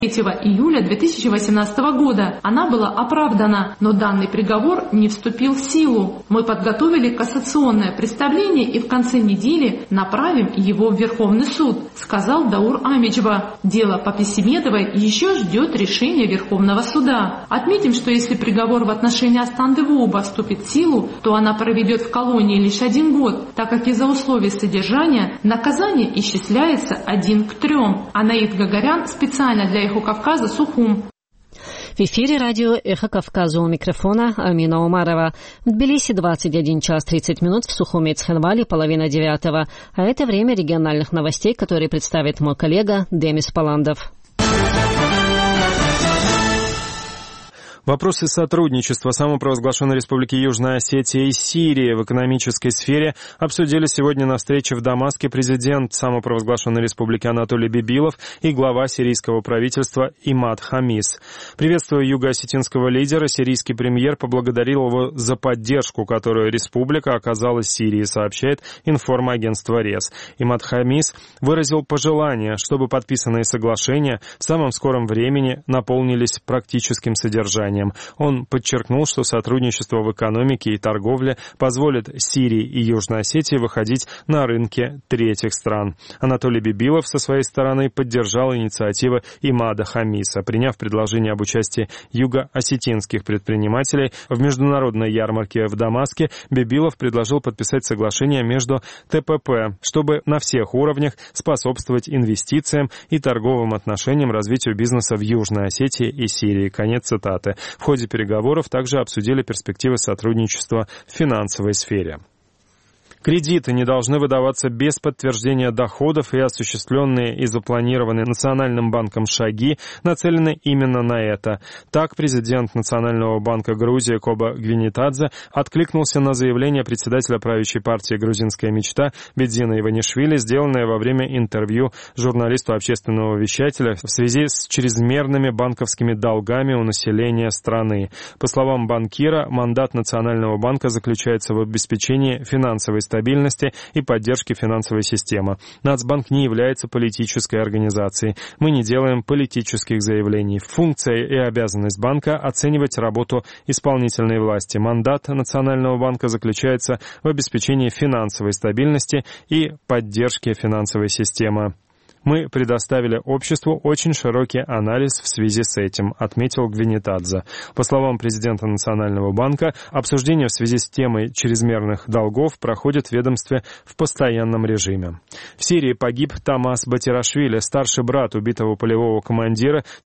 3 июля 2018 года. Она была оправдана, но данный приговор не вступил в силу. Мы подготовили кассационное представление и в конце недели направим его в Верховный суд, сказал Даур Амиджба. Дело по Песимедовой еще ждет решения Верховного суда. Отметим, что если приговор в отношении Астанды Вооба вступит в силу, то она проведет в колонии лишь 1 год, так как из-за условий содержания наказание исчисляется 1 к 3. Анаид Гагарян специально для «Эхо Кавказа», Сухум. В эфире радио «Эхо Кавказа», у микрофона Амина Умарова. В Тбилиси 21 час 30 минут, в Сухуме и Цхинвале 8:30. А это время региональных новостей, которые представит мой коллега Демис Паландов. Вопросы сотрудничества самопровозглашенной Республики Южная Осетия и Сирии в экономической сфере обсудили сегодня на встрече в Дамаске президент самопровозглашенной Республики Анатолий Бибилов и глава сирийского правительства Имад Хамис. Приветствуя юго-осетинского лидера, сирийский премьер поблагодарил его за поддержку, которую республика оказала Сирии, сообщает информагентство РЕС. Имад Хамис выразил пожелание, чтобы подписанные соглашения в самом скором времени наполнились практическим содержанием. Он подчеркнул, что сотрудничество в экономике и торговле позволит Сирии и Южной Осетии выходить на рынки третьих стран. Анатолий Бибилов со своей стороны поддержал инициативы Имада Хамиса, приняв предложение об участии юго-осетинских предпринимателей в международной ярмарке в Дамаске. Бибилов предложил подписать соглашение между ТПП, чтобы на всех уровнях способствовать инвестициям и торговым отношениям, развитию бизнеса в Южной Осетии и Сирии. Конец цитаты. В ходе переговоров также обсудили перспективы сотрудничества в финансовой сфере. Кредиты не должны выдаваться без подтверждения доходов, и осуществленные и запланированные Национальным банком шаги нацелены именно на это. Так, президент Национального банка Грузии Коба Гвинитадзе откликнулся на заявление председателя правящей партии «Грузинская мечта» Бедзина Иванишвили, сделанное во время интервью журналисту общественного вещателя в связи с чрезмерными банковскими долгами у населения страны. По словам банкира, мандат Национального банка заключается в обеспечении финансовой стабильности и поддержки финансовой системы. Нацбанк не является политической организацией. Мы не делаем политических заявлений. Функция и обязанность банка — оценивать работу исполнительной власти. Мандат Национального банка заключается в обеспечении финансовой стабильности и поддержке финансовой системы. Мы предоставили обществу очень широкий анализ в связи с этим, отметил Гвинитадзе. По словам президента Национального банка, обсуждение в связи с темой чрезмерных долгов проходит в ведомстве в постоянном режиме. В Сирии погиб Тамас Батирашвили, старший брат убитого полевого командира